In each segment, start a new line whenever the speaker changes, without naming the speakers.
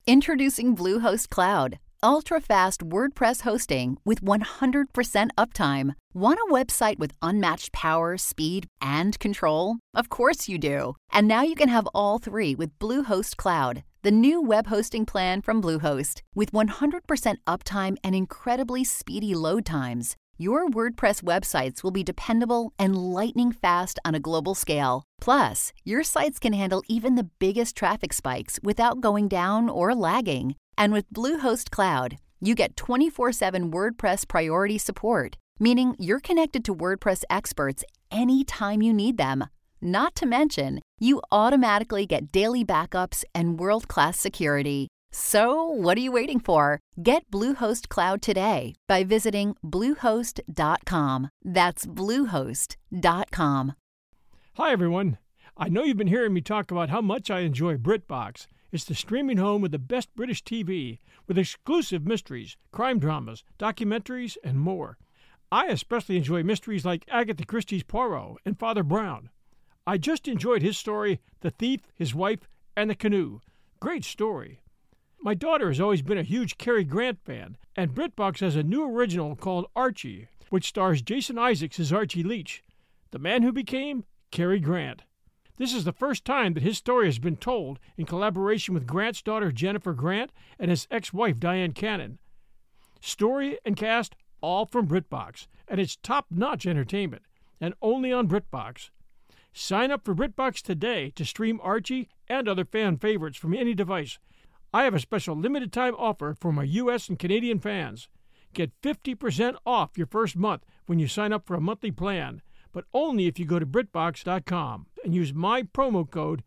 Introducing Bluehost Cloud, ultra-fast WordPress hosting with 100% uptime. Want a website with unmatched power, speed, and control? Of course you do. And now you can have all three with Bluehost Cloud, the new web hosting plan from Bluehost. With 100% uptime and incredibly speedy load times, your WordPress websites will be dependable and lightning fast on a global scale. Plus, your sites can handle even the biggest traffic spikes without going down or lagging. And with Bluehost Cloud, you get 24/7 WordPress priority support, meaning you're connected to WordPress experts anytime you need them. Not to mention, you automatically get daily backups and world-class security. So, what are you waiting for? Get Bluehost Cloud today by visiting Bluehost.com. That's Bluehost.com.
Hi, everyone. I know you've been hearing me talk about how much I enjoy BritBox. It's the streaming home with the best British TV, with exclusive mysteries, crime dramas, documentaries, and more. I especially enjoy mysteries like Agatha Christie's Poirot and Father Brown. I just enjoyed his story, The Thief, His Wife, and the Canoe. Great story. My daughter has always been a huge Cary Grant fan, and BritBox has a new original called Archie, which stars Jason Isaacs as Archie Leach, the man who became Cary Grant. This is the first time that his story has been told in collaboration with Grant's daughter Jennifer Grant and his ex-wife Diane Cannon. Story and cast all from BritBox, and it's top-notch entertainment, and only on BritBox. Sign up for BritBox today to stream Archie and other fan favorites from any device. I have a special limited-time offer for my U.S. and Canadian fans. Get 50% off your first month when you sign up for a monthly plan, but only if you go to BritBox.com and use my promo code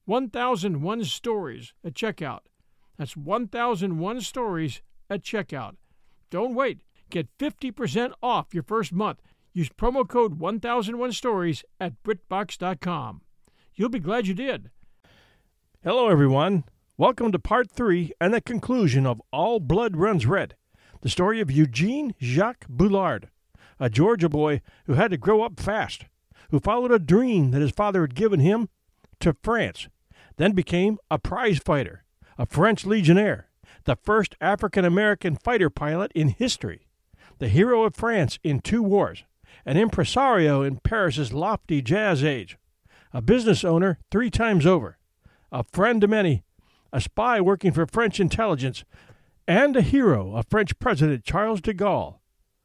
1001stories at checkout. That's 1001stories at checkout. Don't wait. Get 50% off your first month. Use promo code 1001stories at BritBox.com. You'll be glad you did.
Hello, everyone. Welcome to Part 3 and the conclusion of All Blood Runs Red, the story of Eugene Jacques Bullard, a Georgia boy who had to grow up fast, who followed a dream that his father had given him to France, then became a prize fighter, a French legionnaire, the first African-American fighter pilot in history, the hero of France in 2 wars, an impresario in Paris's lofty jazz age, a business owner 3 times over, a friend to many, a spy working for French intelligence, and a hero of French President Charles de Gaulle.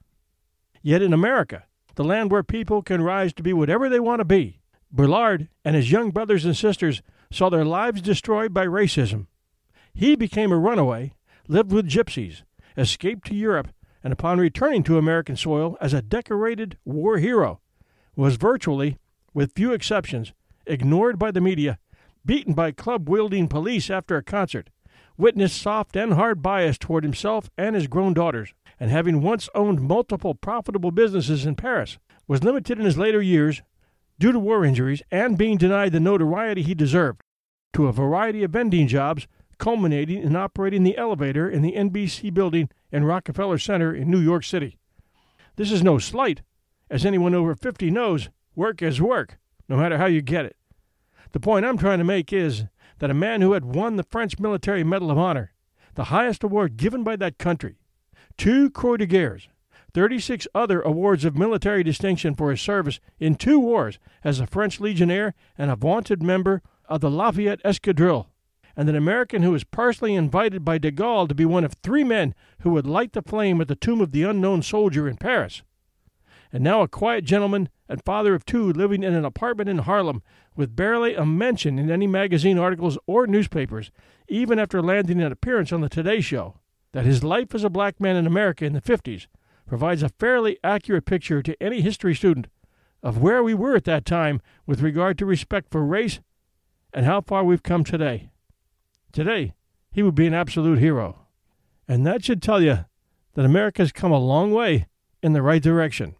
Yet in America, the land where people can rise to be whatever they want to be, Bullard and his young brothers and sisters saw their lives destroyed by racism. He became a runaway, lived with gypsies, escaped to Europe, and upon returning to American soil as a decorated war hero, was virtually, with few exceptions, ignored by the media, beaten by club-wielding police after a concert, witnessed soft and hard bias toward himself and his grown daughters, and having once owned multiple profitable businesses in Paris, was limited in his later years, due to war injuries and being denied the notoriety he deserved, to a variety of vending jobs, culminating in operating the elevator in the NBC building in Rockefeller Center in New York City. This is no slight. As anyone over 50 knows, work is work, no matter how you get it. The point I'm trying to make is that a man who had won the French Military Medal of Honor, the highest award given by that country, 2 Croix de Guerre, 36 other awards of military distinction for his service in 2 wars as a French legionnaire and a vaunted member of the Lafayette Escadrille, and an American who was personally invited by de Gaulle to be one of 3 men who would light the flame at the tomb of the unknown soldier in Paris. And now a quiet gentleman and father of 2 living in an apartment in Harlem with barely a mention in any magazine articles or newspapers, even after landing an appearance on the Today Show. That his life as a black man in America in the 50s provides a fairly accurate picture to any history student of where we were at that time with regard to respect for race and how far we've come today. Today, he would be an absolute hero. And that should tell you that America's come a long way in the right direction.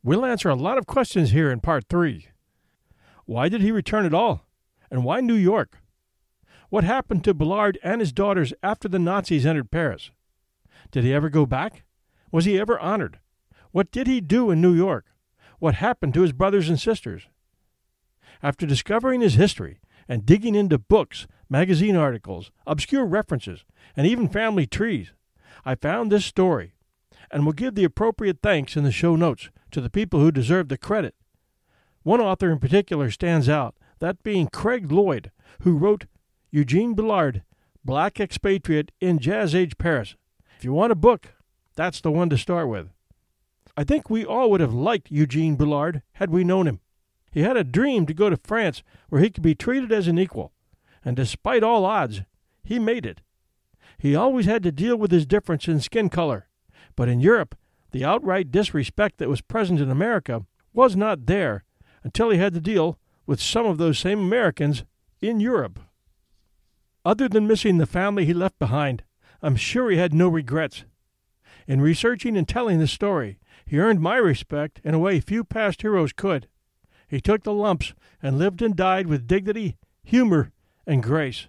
We'll answer a lot of questions here in Part 3. Why did he return at all? And why New York? What happened to Boulard and his daughters after the Nazis entered Paris? Did he ever go back? Was he ever honored? What did he do in New York? What happened to his brothers and sisters? After discovering his history and digging into books, magazine articles, obscure references, and even family trees, I found this story, and will give the appropriate thanks in the show notes to the people who deserve the credit. One author in particular stands out, that being Craig Lloyd, who wrote Eugene Boulard, Black Expatriate in Jazz Age Paris. If you want a book, that's the one to start with. I think we all would have liked Eugene Boulard had we known him. He had a dream to go to France where he could be treated as an equal, and despite all odds, he made it. He always had to deal with his difference in skin color, but in Europe, the outright disrespect that was present in America was not there until he had to deal with some of those same Americans in Europe. Other than missing the family he left behind, I'm sure he had no regrets. In researching and telling this story, he earned my respect in a way few past heroes could. He took the lumps and lived and died with dignity, humor, and grace.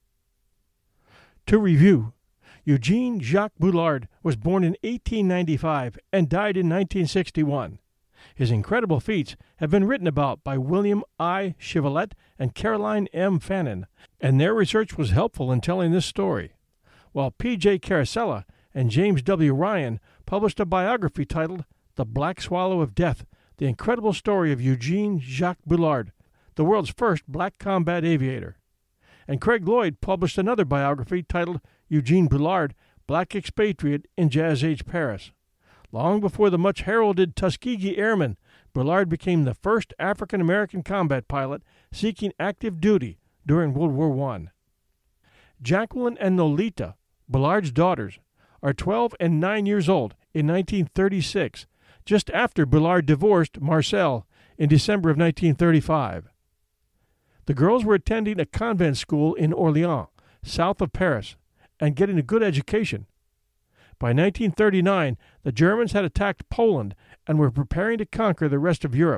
To review, Eugene Jacques Boulard was born in 1895 and died in 1961. His incredible feats have been written about by William I. Chevalet and Caroline M. Fannin, and their research was helpful in telling this story, while P.J. Carosella and James W. Ryan published a biography titled The Black Swallow of Death, the incredible story of Eugene Jacques Boulard, the world's first black combat aviator. And Craig Lloyd published another biography titled Eugene Boulard, Black Expatriate in Jazz Age Paris. Long before the much-heralded Tuskegee Airmen, Boulard became the first African-American combat pilot seeking active duty during World War I. Jacqueline and Nolita, Boulard's daughters, are 12 and 9 years old in 1936, just after Boulard divorced Marcel in December of 1935. The girls were attending a convent school in Orléans, south of Paris, and getting a good education. By 1939, the Germans had attacked Poland and were preparing to conquer the rest of Europe.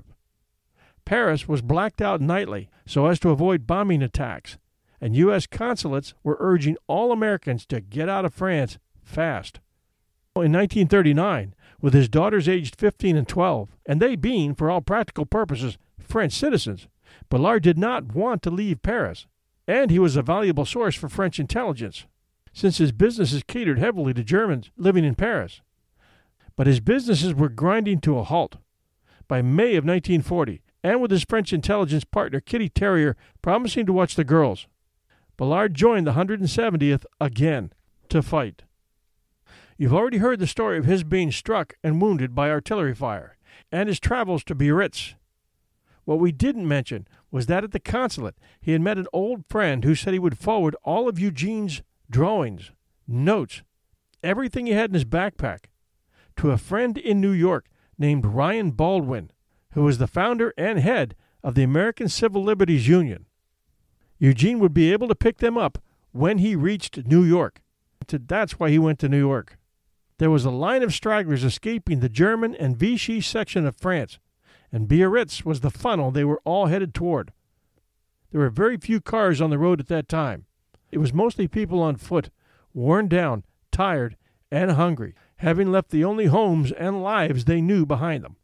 Paris was blacked out nightly so as to avoid bombing attacks, and U.S. consulates were urging all Americans to get out of France fast. In 1939, with his daughters aged 15 and 12, and they being, for all practical purposes, French citizens, Boulard did not want to leave Paris, and he was a valuable source for French intelligence, since his businesses catered heavily to Germans living in Paris. But his businesses were grinding to a halt. By May of 1940, and with his French intelligence partner Kitty Terrier promising to watch the girls, Boulard joined the 170th again to fight. You've already heard the story of his being struck and wounded by artillery fire, and his travels to Biarritz. What we didn't mention was that at the consulate he had met an old friend who said he would forward all of Eugene's drawings, notes, everything he had in his backpack, to a friend in New York named Ryan Baldwin, who was the founder and head of the American Civil Liberties Union. Eugene would be able to pick them up when he reached New York. That's why he went to New York. There was a line of stragglers escaping the German and Vichy section of France, and Biarritz was the funnel they were all headed toward. There were very few cars on the road at that time. It was mostly people on foot, worn down, tired, and hungry, having left the only homes and lives they knew behind them.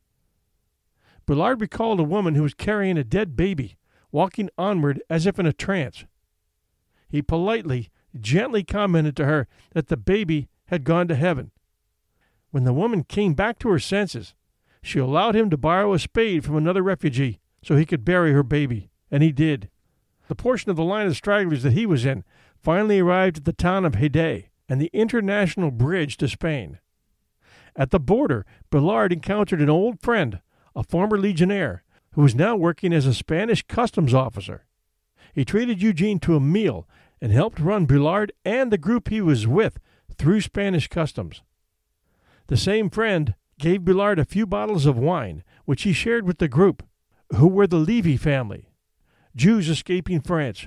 Boulard recalled a woman who was carrying a dead baby, walking onward as if in a trance. He politely, gently commented to her that the baby had gone to heaven. When the woman came back to her senses, she allowed him to borrow a spade from another refugee so he could bury her baby, and he did. The portion of the line of stragglers that he was in finally arrived at the town of Haydée and the international bridge to Spain. At the border, Boulard encountered an old friend, a former legionnaire, who was now working as a Spanish customs officer. He treated Eugene to a meal and helped run Boulard and the group he was with through Spanish customs. The same friend gave Boulard a few bottles of wine, which he shared with the group, who were the Levy family, Jews escaping France.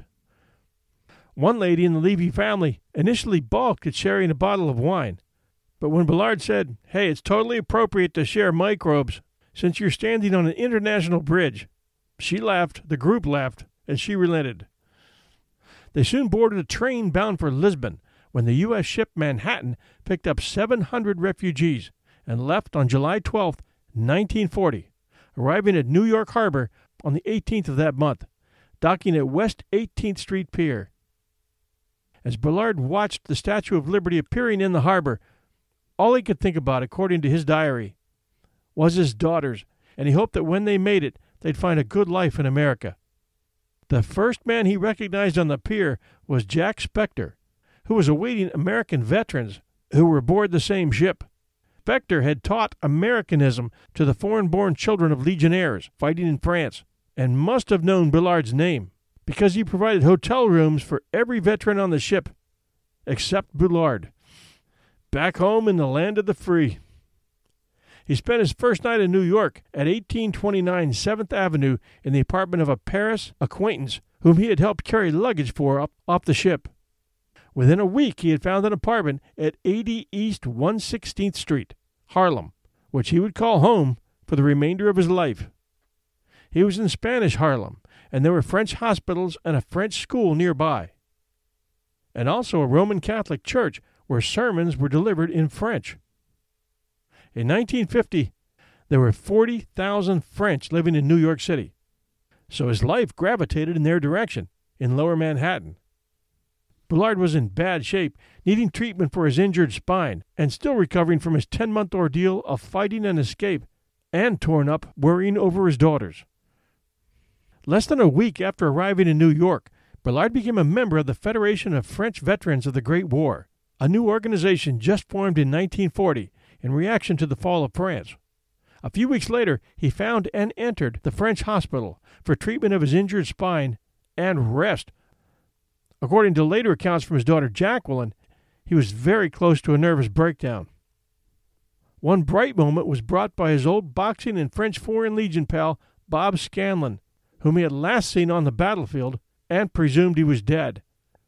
One lady in the Levy family initially balked at sharing a bottle of wine, but when Boulard said, "Hey, it's totally appropriate to share microbes," since you're standing on an international bridge." She laughed, the group laughed, and she relented. They soon boarded a train bound for Lisbon when the U.S. ship Manhattan picked up 700 refugees and left on July 12, 1940, arriving at New York Harbor on the 18th of that month, docking at West 18th Street Pier. As Bullard watched the Statue of Liberty appearing in the harbor, all he could think about, according to his diary, was his daughters, and he hoped that when they made it, they'd find a good life in America. The first man he recognized on the pier was Jack Spector, who was awaiting American veterans who were aboard the same ship. Spector had taught Americanism to the foreign-born children of legionnaires fighting in France, and must have known Bullard's name, because he provided hotel rooms for every veteran on the ship, except Bullard, back home in the land of the free. He spent his first night in New York at 1829 7th Avenue in the apartment of a Paris acquaintance whom he had helped carry luggage for off the ship. Within a week he had found an apartment at 80 East 116th Street, Harlem, which he would call home for the remainder of his life. He was in Spanish Harlem, and there were French hospitals and a French school nearby, and also a Roman Catholic church where sermons were delivered in French. In 1950, there were 40,000 French living in New York City, so his life gravitated in their direction, in Lower Manhattan. Bullard was in bad shape, needing treatment for his injured spine, and still recovering from his 10-month ordeal of fighting an escape, and torn up worrying over his daughters. Less than a week after arriving in New York, Bullard became a member of the Federation of French Veterans of the Great War, a new organization just formed in 1940 in reaction to the fall of France. A few weeks later, he found and entered the French hospital for treatment of his injured spine and rest. According to later accounts from his daughter Jacqueline, he was very close to a nervous breakdown. One bright moment was brought by his old boxing and French Foreign Legion pal, Bob Scanlon, whom he had last seen on the battlefield and presumed he was dead.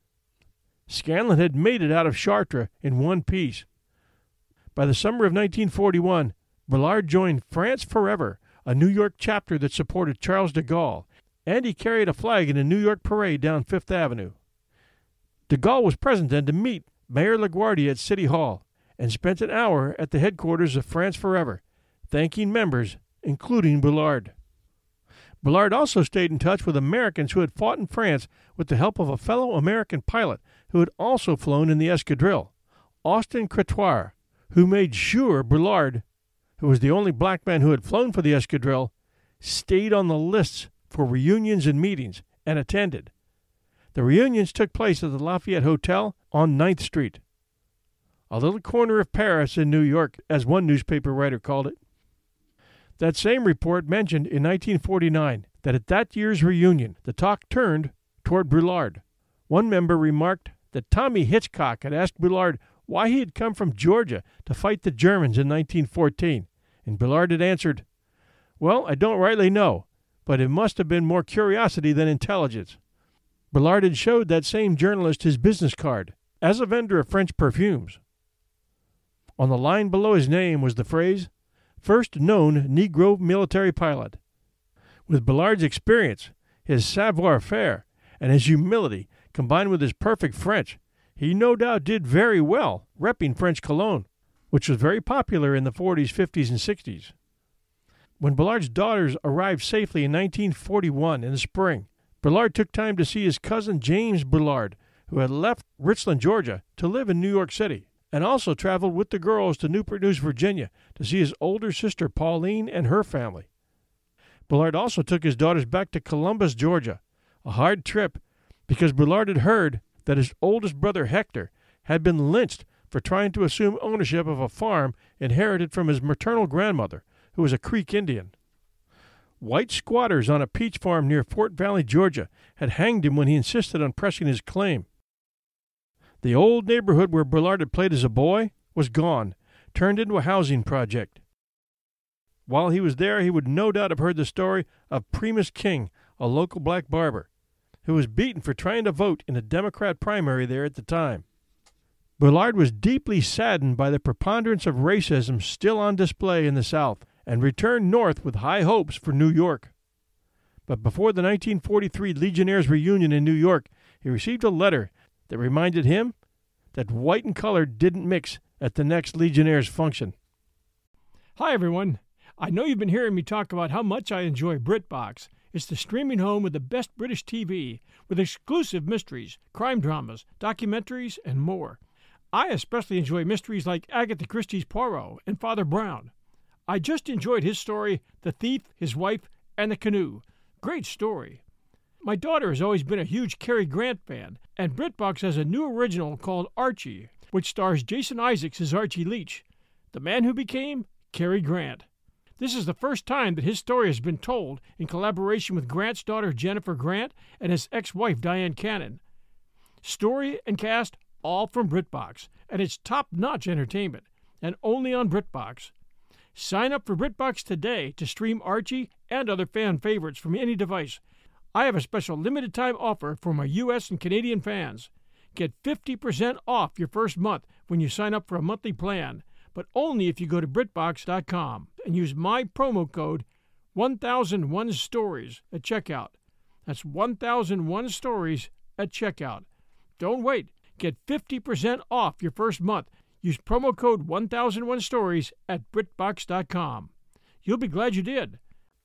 Scanlon had made it out of Chartres in one piece. By the summer of 1941, Bullard joined France Forever, a New York chapter that supported Charles de Gaulle, and he carried a flag in a New York parade down Fifth Avenue. De Gaulle was present then to meet Mayor LaGuardia at City Hall and spent an hour at the headquarters of France Forever, thanking members, including Bullard. Bullard also stayed in touch with Americans who had fought in France with the help of a fellow American pilot who had also flown in the escadrille, Austin Cretoir, who made sure Bullard, who was the only black man who had flown for the escadrille, stayed on the lists for reunions and meetings and attended. The reunions took place at the Lafayette Hotel on 9th Street, a little corner of Paris in New York, as one newspaper writer called it. That same report mentioned in 1949 that at that year's reunion, the talk turned toward Bullard. One member remarked that Tommy Hitchcock had asked Bullard why he had come from Georgia to fight the Germans in 1914, and Bullard had answered, "Well, I don't rightly know, but it must have been more curiosity than intelligence." Bullard had showed that same journalist his business card as a vendor of French perfumes. On the line below his name was the phrase, "First known Negro military pilot." With Bullard's experience, his savoir-faire, and his humility, combined with his perfect French, he no doubt did very well repping French cologne, which was very popular in the 40s, 50s, and 60s. When Bullard's daughters arrived safely in 1941 in the spring, Bullard took time to see his cousin James Bullard, who had left Richland, Georgia, to live in New York City, and also traveled with the girls to Newport News, Virginia, to see his older sister Pauline and her family. Bullard also took his daughters back to Columbus, Georgia, a hard trip because Bullard had heard that his oldest brother Hector had been lynched for trying to assume ownership of a farm inherited from his maternal grandmother, who was a Creek Indian. White squatters on a peach farm near Fort Valley, Georgia, had hanged him when he insisted on pressing his claim. The old neighborhood where Bullard had played as a boy was gone, turned into a housing project. While he was there, he would no doubt have heard the story of Primus King, a local black barber, who was beaten for trying to vote in a Democrat primary there at the time. Bullard was deeply saddened by the preponderance of racism still on display in the South, and returned north with high hopes for New York. But before the 1943 Legionnaires' reunion in New York, he received a letter that reminded him that white and color didn't mix at the next Legionnaires function.
Hi, everyone. I know you've been hearing me talk about how much I enjoy BritBox. It's the streaming home with the best British TV, with exclusive mysteries, crime dramas, documentaries, and more. I especially enjoy mysteries like Agatha Christie's Poirot and Father Brown. I just enjoyed his story, The Thief, His Wife, and the Canoe. Great story. My daughter has always been a huge Cary Grant fan, and BritBox has a new original called Archie, which stars Jason Isaacs as Archie Leach, the man who became Cary Grant. This is the first time that his story has been told in collaboration with Grant's daughter Jennifer Grant and his ex-wife Diane Cannon. Story and cast all from BritBox, and it's top-notch entertainment, and only on BritBox. Sign up for BritBox today to stream Archie and other fan favorites from any device. I have a special limited-time offer for my U.S. and Canadian fans. Get 50% off your first month when you sign up for a monthly plan, but only if you go to BritBox.com and use my promo code 1001stories at checkout. That's 1001 stories at checkout. Don't wait. Get 50% off your first month. Use promo code 1001stories at BritBox.com. You'll be glad you did.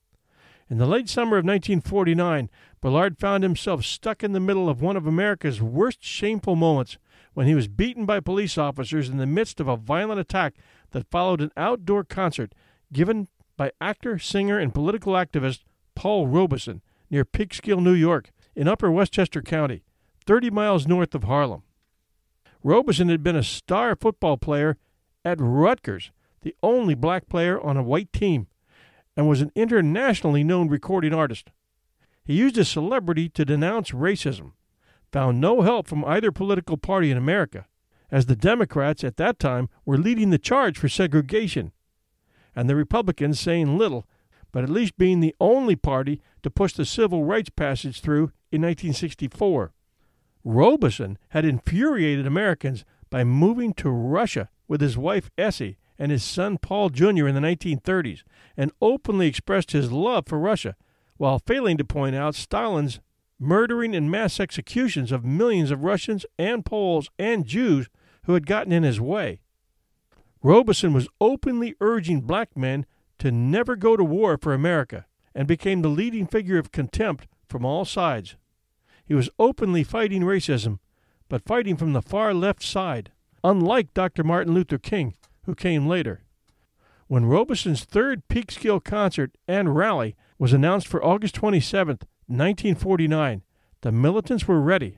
In the late summer of 1949, Bullard found himself stuck in the middle of one of America's worst shameful moments when he was beaten by police officers in the midst of a violent attack that followed an outdoor concert given by actor, singer, and political activist Paul Robeson near Peekskill, New York, in Upper Westchester County, 30 miles north of Harlem. Robeson had been a star football player at Rutgers, the only black player on a white team, and was an internationally known recording artist. He used his celebrity to denounce racism, found no help from either political party in America, as the Democrats at that time were leading the charge for segregation, and the Republicans saying little, but at least being the only party to push the civil rights passage through in 1964. Robeson had infuriated Americans by moving to Russia with his wife Essie and his son Paul Jr. in the 1930s, and openly expressed his love for Russia, while failing to point out Stalin's murdering and mass executions of millions of Russians and Poles and Jews who had gotten in his way. Robeson was openly urging black men to never go to war for America, and became the leading figure of contempt from all sides. He was openly fighting racism, but fighting from the far left side, unlike Dr. Martin Luther King, who came later. When Robeson's third Peekskill concert and rally was announced for August 27, 1949, the militants were ready.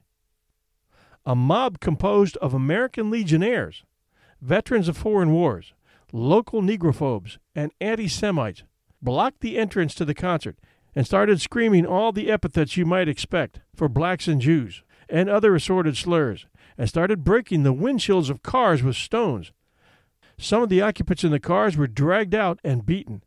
A mob composed of American Legionnaires, veterans of foreign wars, local Negrophobes, and anti-Semites blocked the entrance to the concert and started screaming all the epithets you might expect for blacks and Jews, and other assorted slurs, and started breaking the windshields of cars with stones. Some of the occupants in the cars were dragged out and beaten.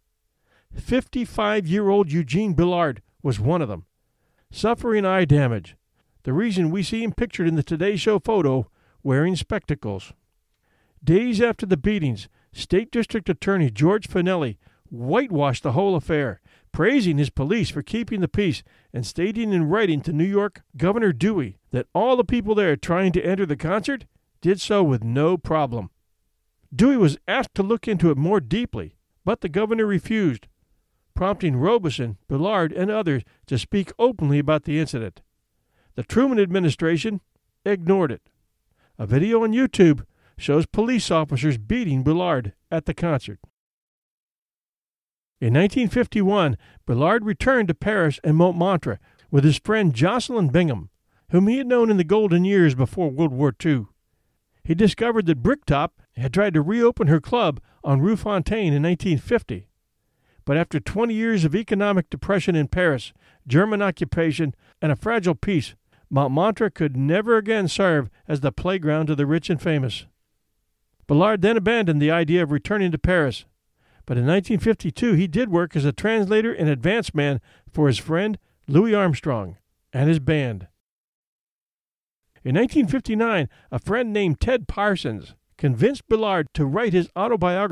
55-year-old Eugene Bullard was one of them, suffering eye damage, the reason we see him pictured in the Today Show photo wearing spectacles. Days after the beatings, State District Attorney George Finelli whitewashed the whole affair, praising his police for keeping the peace and stating in writing to New York Governor Dewey that all the people there trying to enter the concert did so with no problem. Dewey was asked to look into it more deeply, but the governor refused, prompting Robeson, Bullard, and others to speak openly about the incident. The Truman administration ignored it. A video on YouTube shows police officers beating Bullard at the concert. In 1951, Bullard returned to Paris and Montmartre with his friend Jocelyn Bingham, whom he had known in the golden years before World War II. He discovered that Bricktop had tried to reopen her club on Rue Fontaine in 1950. But after 20 years of economic depression in Paris, German occupation, and a fragile peace, Montmartre could never again serve as the playground of the rich and famous. Bullard then abandoned the idea of returning to Paris, but in 1952 he did work as a translator and advance man for his friend Louis Armstrong and his band. In 1959, a friend named Ted Parsons convinced Bullard to write his autobiography,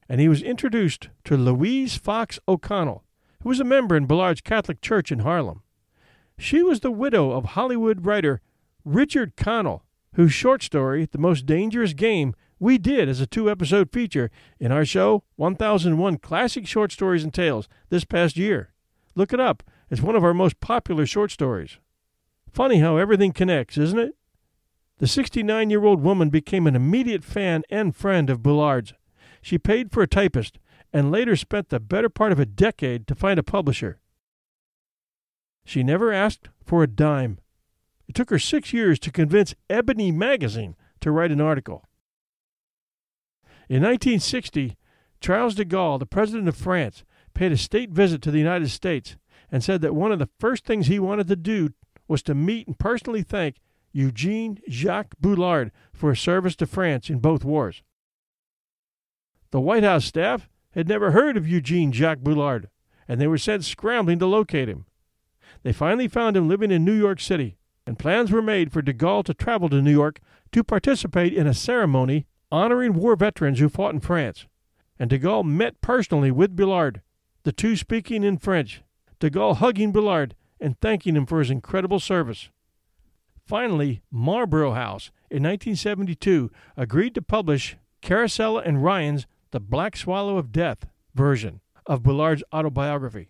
and he was introduced to Louise Fox O'Connell, who was a member in Bullard's Catholic Church in Harlem. She was the widow of Hollywood writer Richard Connell, whose short story, The Most Dangerous Game, we did as a 2-episode feature in our show 1001 Classic Short Stories and Tales this past year. Look it up. It's one of our most popular short stories. Funny how everything connects, isn't it? The 69-year-old woman became an immediate fan and friend of Bullard's. She paid for a typist and later spent the better part of a decade to find a publisher. She never asked for a dime. It took her 6 years to convince Ebony magazine to write an article. In 1960, Charles de Gaulle, the president of France, paid a state visit to the United States and said that one of the first things he wanted to do was to meet and personally thank Eugene Jacques Bullard for his service to France in both wars. The White House staff had never heard of Eugene Jacques Bullard, and they were sent scrambling to locate him. They finally found him living in New York City, and plans were made for de Gaulle to travel to New York to participate in a ceremony honoring war veterans who fought in France. And de Gaulle met personally with Bullard, the two speaking in French, de Gaulle hugging Bullard and thanking him for his incredible service. Finally, Marlborough House, in 1972, agreed to publish Carosella and Ryan's The Black Swallow of Death version of Bullard's autobiography.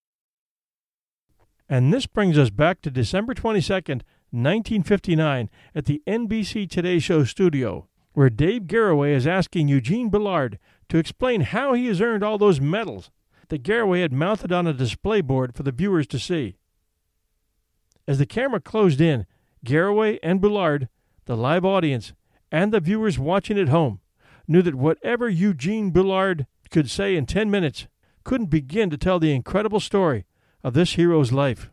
And this brings us back to December 22nd, 1959, at the NBC Today Show studio, where Dave Garroway is asking Eugene Bullard to explain how he has earned all those medals that Garroway had mounted on a display board for the viewers to see. As the camera closed in, Garroway and Bullard, the live audience, and the viewers watching at home knew that whatever Eugene Bullard could say in 10 minutes couldn't begin to tell the incredible story of this hero's life.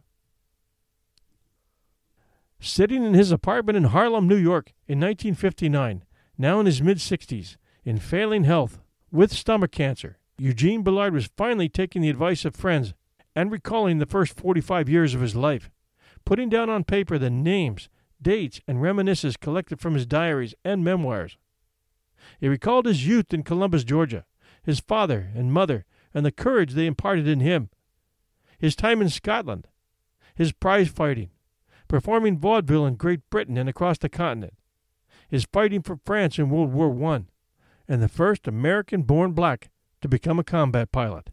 Sitting in his apartment in Harlem, New York in 1959, now in his mid-60s, in failing health, with stomach cancer, Eugene Bullard was finally taking the advice of friends and recalling the first 45 years of his life, putting down on paper the names, dates, and reminiscences collected from his diaries and memoirs. He recalled his youth in Columbus, Georgia, his father and mother, and the courage they imparted in him, his time in Scotland, his prize fighting, performing vaudeville in Great Britain and across the continent, his fighting for France in World War I, and the first American-born black to become a combat pilot.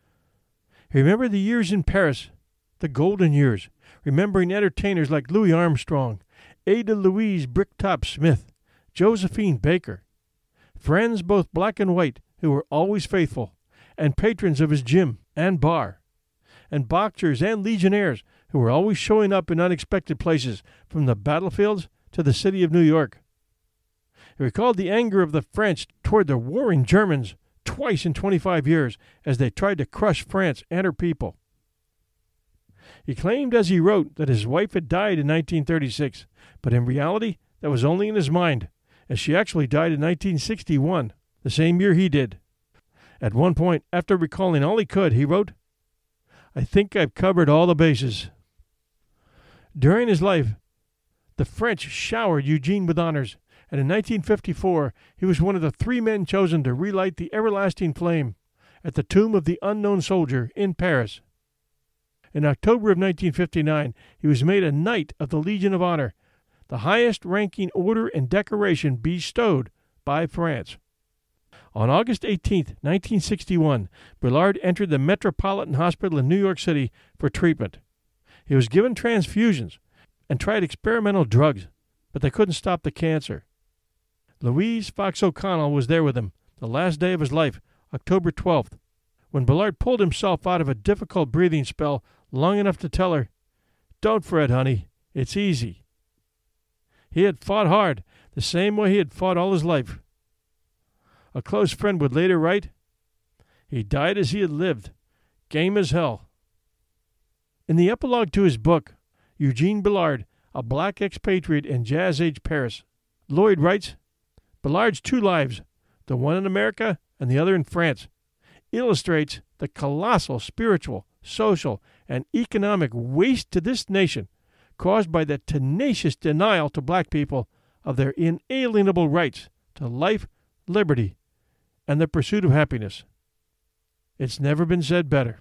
He remembered the years in Paris, the golden years, remembering entertainers like Louis Armstrong, Ada Louise Bricktop Smith, Josephine Baker, friends both black and white who were always faithful, and patrons of his gym and bar, and boxers and legionnaires who were always showing up in unexpected places, from the battlefields to the city of New York. He recalled the anger of the French toward the warring Germans twice in 25 years as they tried to crush France and her people. He claimed as he wrote that his wife had died in 1936, but in reality that was only in his mind, as she actually died in 1961, the same year he did. At one point, after recalling all he could, he wrote, "I think I've covered all the bases." During his life, the French showered Eugene with honors, and in 1954 he was one of the 3 men chosen to relight the everlasting flame at the tomb of the unknown soldier in Paris. In October of 1959, he was made a Knight of the Legion of Honor, the highest-ranking order and decoration bestowed by France. On August 18, 1961, Bullard entered the Metropolitan Hospital in New York City for treatment. He was given transfusions and tried experimental drugs, but they couldn't stop the cancer. Louise Fox O'Connell was there with him the last day of his life, October 12th, when Bullard pulled himself out of a difficult breathing spell long enough to tell her, "Don't fret, honey, it's easy." He had fought hard, the same way he had fought all his life. A close friend would later write, "He died as he had lived, game as hell." In the epilogue to his book, Eugene Bullard, a black expatriate in jazz-age Paris, Lloyd writes, "Bullard's 2 lives, the one in America and the other in France, illustrates the colossal spiritual, social, and economic waste to this nation caused by the tenacious denial to black people of their inalienable rights to life, liberty, and the pursuit of happiness. It's never been said better.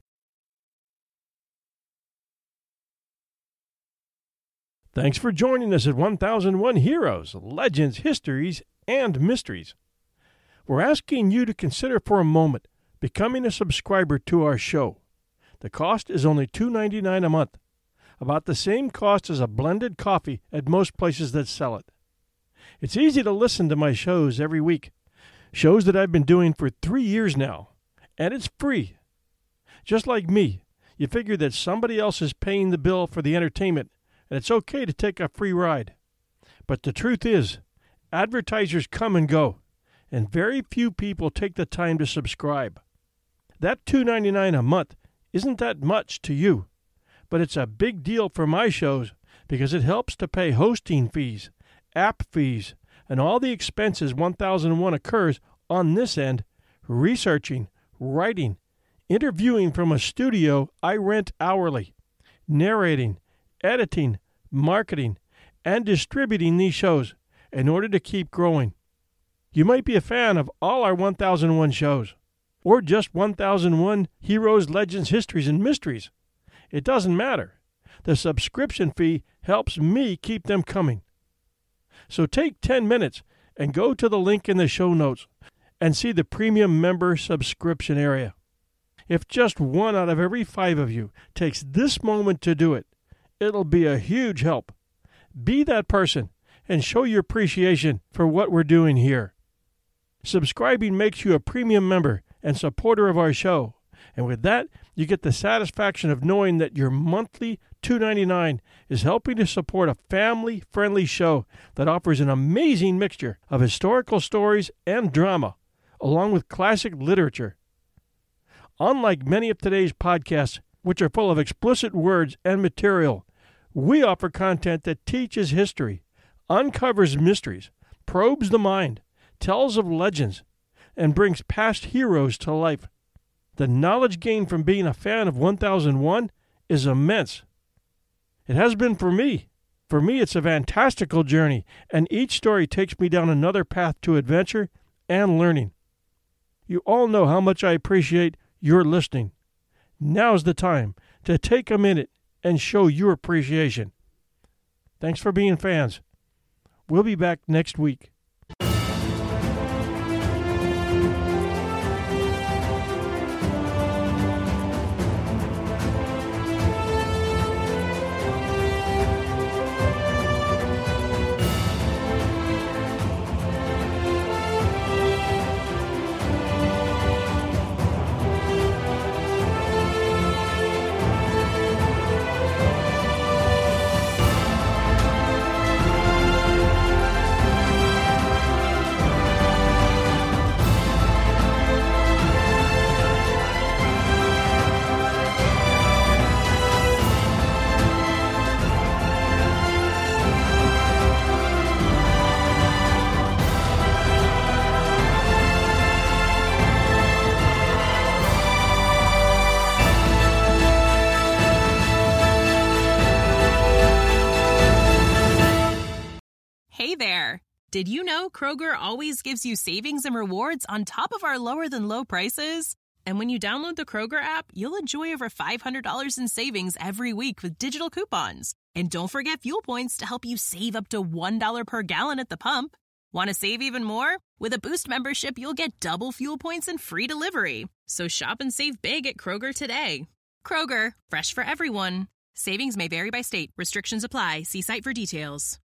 Thanks for joining us at 1001 Heroes, Legends, Histories, and Mysteries. We're asking you to consider for a moment becoming a subscriber to our show. The cost is only $2.99 a month, about the same cost as a blended coffee at most places that sell it. It's easy to listen to my shows every week, shows that I've been doing for 3 years now, and it's free. Just like me, you figure that somebody else is paying the bill for the entertainment, and it's okay to take a free ride. But the truth is, advertisers come and go, and very few people take the time to subscribe. That $2.99 a month isn't that much to you, but it's a big deal for my shows because it helps to pay hosting fees, app fees, and all the expenses 1001 occurs on this end, researching, writing, interviewing from a studio I rent hourly, narrating, editing, marketing, and distributing these shows in order to keep growing. You might be a fan of all our 1001 shows, or just 1001 Heroes, Legends, Histories, and Mysteries. It doesn't matter. The subscription fee helps me keep them coming. So take 10 minutes and go to the link in the show notes and see the premium member subscription area. If just 1 out of every 5 of you takes this moment to do it, it'll be a huge help. Be that person and show your appreciation for what we're doing here. Subscribing makes you a premium member and supporter of our show. And with that, you get the satisfaction of knowing that your monthly $2.99 is helping to support a family-friendly show that offers an amazing mixture of historical stories and drama, along with classic literature. Unlike many of today's podcasts, which are full of explicit words and material, we offer content that teaches history, uncovers mysteries, probes the mind, tells of legends, and brings past heroes to life. The knowledge gained from being a fan of 1001 is immense. It has been for me. For me, it's a fantastical journey, and each story takes me down another path to adventure and learning. You all know how much I appreciate your listening. Now's the time to take a minute and show your appreciation. Thanks for being fans. We'll be back next week.
Hey there! Did you know Kroger always gives you savings and rewards on top of our lower-than-low prices? And when you download the Kroger app, you'll enjoy over $500 in savings every week with digital coupons. And don't forget fuel points to help you save up to $1 per gallon at the pump. Want to save even more? With a Boost membership, you'll get double fuel points and free delivery. So shop and save big at Kroger today. Kroger, fresh for everyone. Savings may vary by state. Restrictions apply. See site for details.